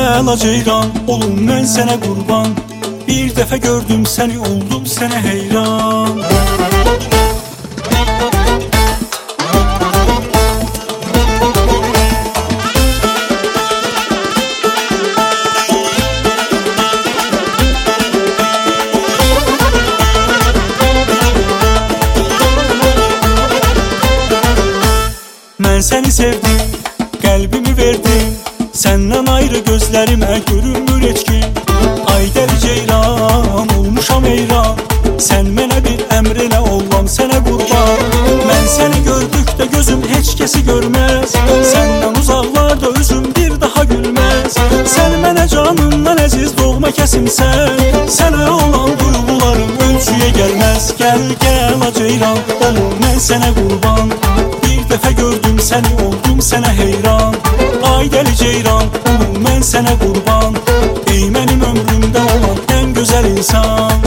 Gəl ceyran, olum mən sənə qurban. Bir dəfə gördüm səni, oldum sənə heyran. Mən səni sevdim, qəlbimi verdim. Səndən ayrı gözlərimə görünmür heç kim. Ay dəli ceyran, olmuşam heyran. Sən mənə bir əmrinə, olam sənə qurban. Mən səni gördükdə gözüm heç kəsi görməz. Səndən uzaqlarda üzüm bir daha gülməz. Sən mənə canımdan əziz doğma kəsimsən. Sənə olan duyğularım ölçüyə gəlməz. Gəl gəl ceyran, olum mən sənə qurban. Bir dəfə gördüm səni, oldum sənə heyran. Ay dəli ceyran, olum mən sənə qurban. Ey mənim ömrümdə olan ən gözəl insan.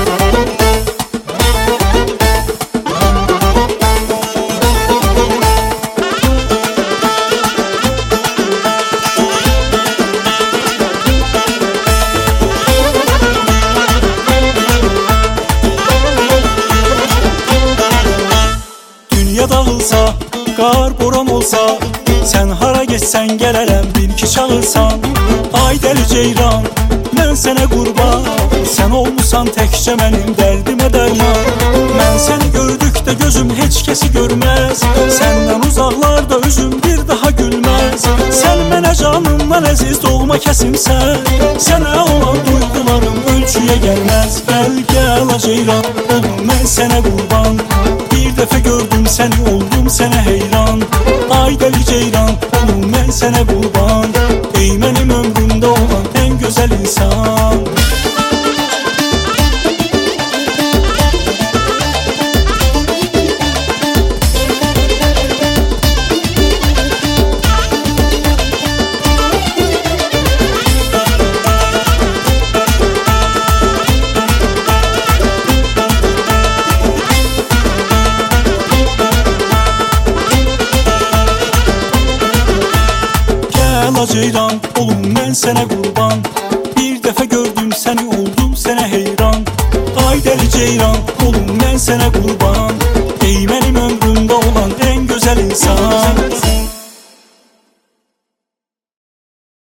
Dünya dağılsa, qar boran olsa, sən hara geçsən gələrəm bil ki çağırsan. Ay dəli ceyran, mən sənə qurban. Sən olmusan təkcə mənim dərdimə dərman. Mən səni gördükdə gözüm heç kəsi görməz. Səndən uzaqlarda üzüm bir daha gülməz. Sən mənə canımdan əziz doğma kəsimsən. Sənə olan duyğularım ölçüyə gəlməz. Gəl gəl ceyran, olum mən sənə qurban. Bir dəfə gördüm səni, oldum sənə heyran. Ay dəli ceyran, olum mən sənə qurban. Ey mənim ömrümdə olan ən gözəl insan. Ceyran, olum mən sənə qurban. Bir dəfə gördüm səni, oldum sənə heyran. Ay dəli ceyran, olum mən sənə qurban. Ey mənim ömrümdə olan ən gözəl insan.